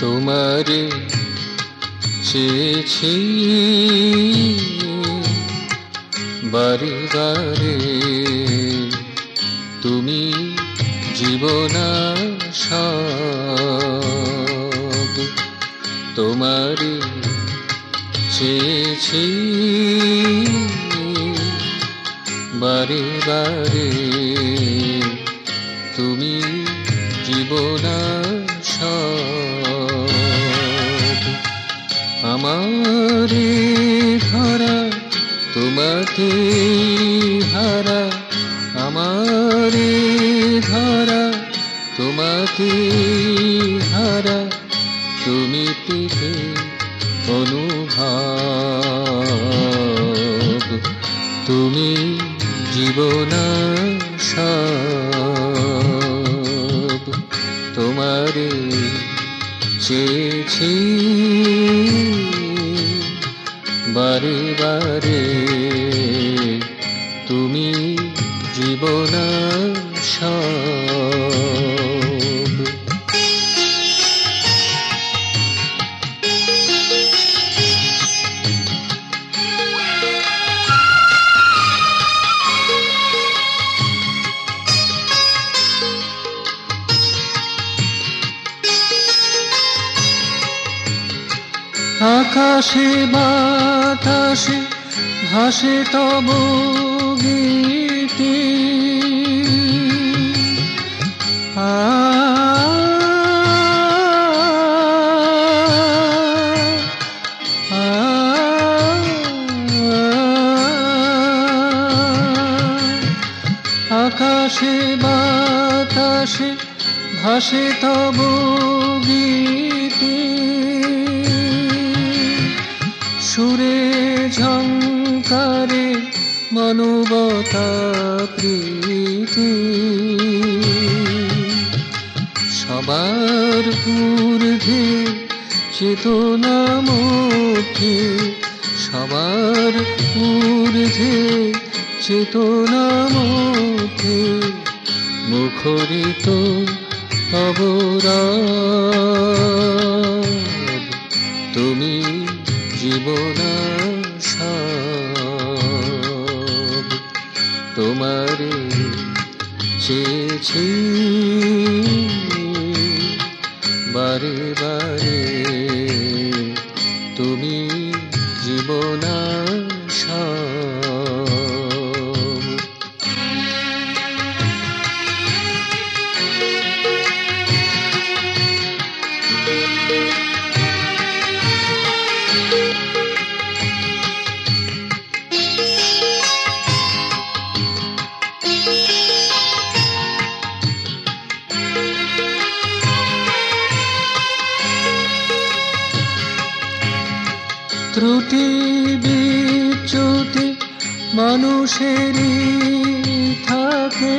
তোমারে চেয়েছি বারে বারে, তুমি জীবনাসব। তোমারে চেয়েছি বারে বারে, তুমি জীবনাসব। আমারে ধরা তোমাতে হারা, আমারে ধরা তোমাতে হারা, তুমি পেতে অনুভব। তুমি জীবনাসব। তোমারে চেয়েছি বারে বারে, তুমি জীবনাসব। আকাশে বাতাসে ভাসে তব গীতি, আকাশে বাতাসে ভাসে তব গীতি, সুরে ঝংকারে মানবতা প্রীতি। সবার ঊর্ধ্বে চেতনা মধ্যে, সবার ঊর্ধ্বে চেতনা মধ্যে, মুখরিত অবরাব। তুমি জীবনাসব। তোমারে চেয়েছি বারে বারে, তুমি জীবনাসব। ত্রুটি বিচ্যুতি মানুষেরই থাকে,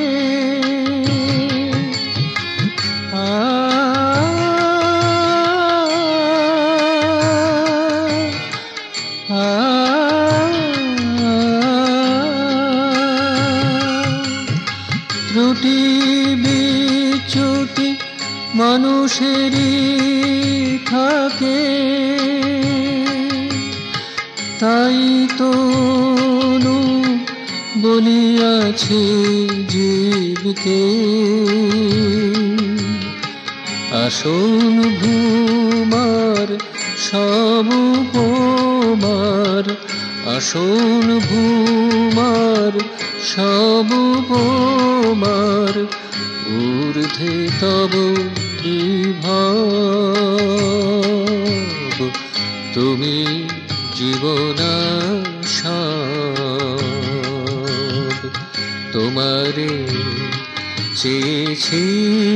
ত্রুটি বিচ্যুতি মানুষেরই থাকে, তাই তো বলিয়াছে জীবকে, আসন ভূমার সব উপমার, আসন ভূমার সব উপমার, ঊর্ধ্বে তব বিভব। তুমি জীবনাসব। তোমারে চেয়েছি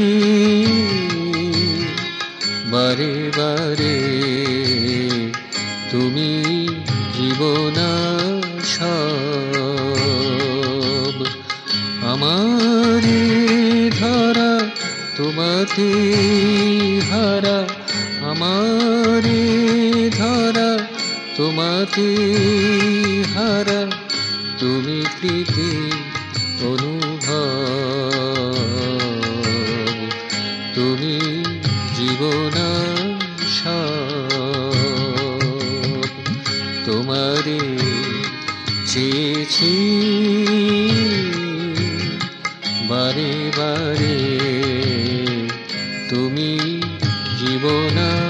বারে বারে, তুমি জীবনাসব। আমারে ধরা তোমাতে হারা, আমারে ধরা তোমাতে হারা, তুমি প্রীতি অনুভব। তুমি জীবনাসব। এসেছি বারে বারে, তুমি জীবনা